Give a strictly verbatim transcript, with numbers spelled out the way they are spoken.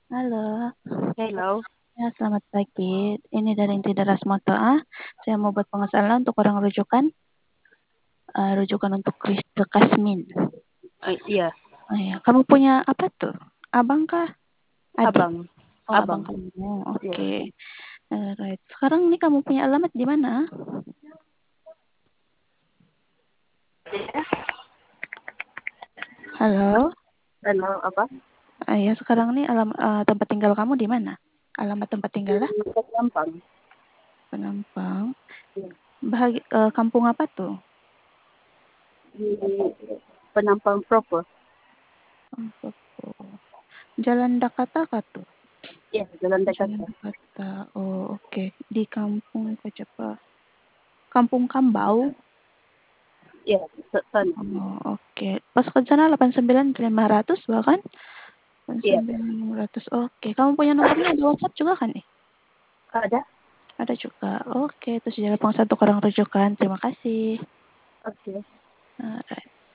Halo. Hello. Ya, selamat pagi. Ini dari Inti Deras Moto A. Saya mau buat pengesalan untuk orang rujukan. Uh, rujukan untuk Krista Kasmin. Uh, iya, Oh ya, kamu punya apa tuh? Abang kah? Adik? abang. Oh, abang Abang. kamu. Iya. Oke. Alright. Sekarang nih kamu punya alamat di mana? Halo. Halo, apa? Ah, ya, sekarang nih alam uh, tempat tinggal kamu di mana? Alamat tempat tinggal lah? Di Penampang. Penampang. Iya. Bahagi, uh, kampung apa tuh? Di Penampang proper. Jalan Dakata tuh. Iya, Jalan Jalan Jakarta. Dakata. Oh, oke. Okay. Di kampung Kecapa. Kampung Kambau. Iya, sana. Oh, oke. Okay. Pas ke sana delapan puluh sembilan lima ratus bahkan. Iya. delapan puluh sembilan lima ratus. Oke. Okay. Kamu punya nomornya ada WhatsApp juga kan nih? Ada? Ada juga. Oke. Okay. Terus jadi satu orang rujukan. Terima kasih. Oke. Alright.